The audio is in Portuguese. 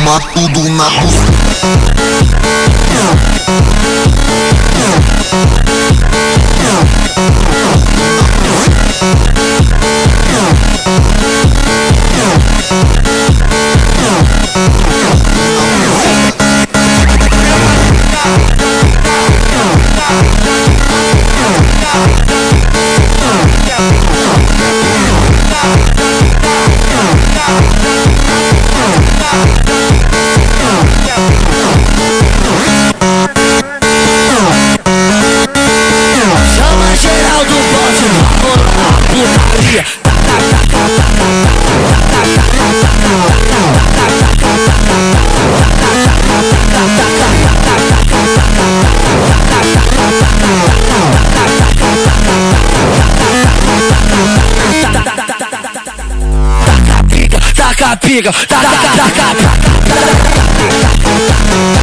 toma tudo na Chama geral do bote, vamos lá, putaria. Taca pica, taca pica, taca pica.